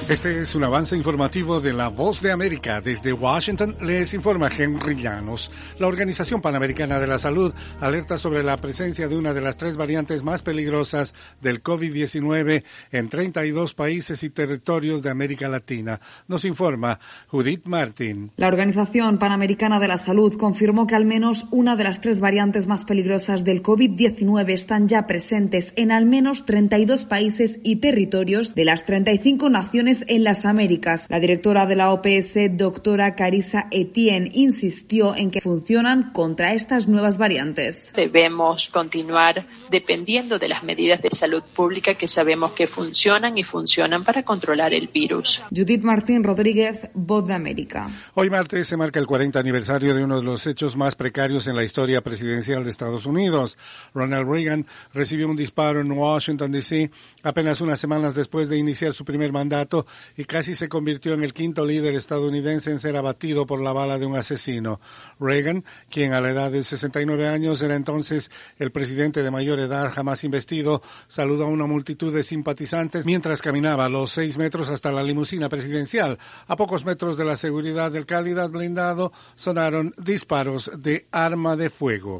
Este es un avance informativo de La Voz de América. Desde Washington les informa Henry Llanos. La Organización Panamericana de la Salud alerta sobre la presencia de una de las 3 variantes más peligrosas del COVID-19 en 32 países y territorios de América Latina. Nos informa Judith Martín. La Organización Panamericana de la Salud confirmó que al menos una de las 3 variantes más peligrosas del COVID-19 están ya presentes en al menos 32 países y territorios de las 35 naciones en las Américas. La directora de la OPS, doctora Carissa Etienne, insistió en que funcionan contra estas nuevas variantes. Debemos continuar dependiendo de las medidas de salud pública que sabemos que funcionan y funcionan para controlar el virus. Judith Martín Rodríguez, Voz de América. Hoy martes se marca el 40 aniversario de uno de los hechos más precarios en la historia presidencial de Estados Unidos. Ronald Reagan recibió un disparo en Washington, D.C. apenas unas semanas después de iniciar su primer mandato y casi se convirtió en el 5º líder estadounidense en ser abatido por la bala de un asesino. Reagan, quien a la edad de 69 años era entonces el presidente de mayor edad jamás investido, saludó a una multitud de simpatizantes mientras caminaba los 6 metros hasta la limusina presidencial. A pocos metros de la seguridad del Cadillac blindado sonaron disparos de arma de fuego.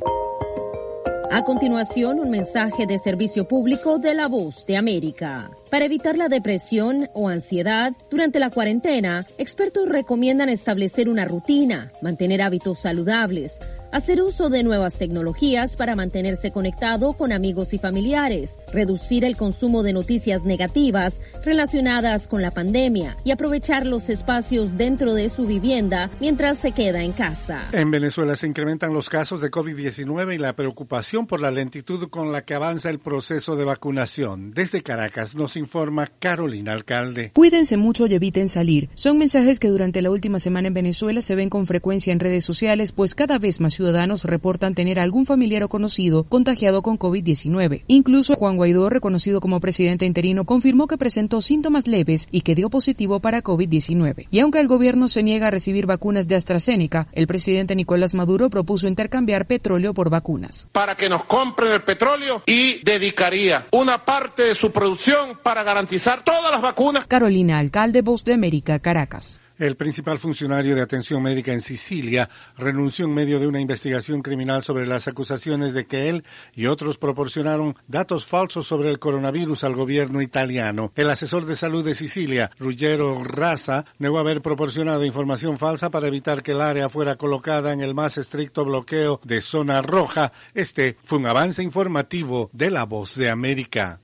A continuación, un mensaje de servicio público de La Voz de América. Para evitar la depresión o ansiedad durante la cuarentena, expertos recomiendan establecer una rutina, mantener hábitos saludables, hacer uso de nuevas tecnologías para mantenerse conectado con amigos y familiares, reducir el consumo de noticias negativas relacionadas con la pandemia y aprovechar los espacios dentro de su vivienda mientras se queda en casa. En Venezuela se incrementan los casos de COVID-19 y la preocupación por la lentitud con la que avanza el proceso de vacunación. Desde Caracas nos informa Carolina Alcalde. Cuídense mucho y eviten salir. Son mensajes que durante la última semana en Venezuela se ven con frecuencia en redes sociales, pues cada vez más ciudadanos reportan tener algún familiar o conocido contagiado con COVID-19. Incluso Juan Guaidó, reconocido como presidente interino, confirmó que presentó síntomas leves y que dio positivo para COVID-19. Y aunque el gobierno se niega a recibir vacunas de AstraZeneca, el presidente Nicolás Maduro propuso intercambiar petróleo por vacunas. Para que nos compren el petróleo y dedicaría una parte de su producción para garantizar todas las vacunas. Carolina Alcalde, Voz de América, Caracas. El principal funcionario de atención médica en Sicilia renunció en medio de una investigación criminal sobre las acusaciones de que él y otros proporcionaron datos falsos sobre el coronavirus al gobierno italiano. El asesor de salud de Sicilia, Ruggero Raza, negó haber proporcionado información falsa para evitar que el área fuera colocada en el más estricto bloqueo de zona roja. Este fue un avance informativo de La Voz de América.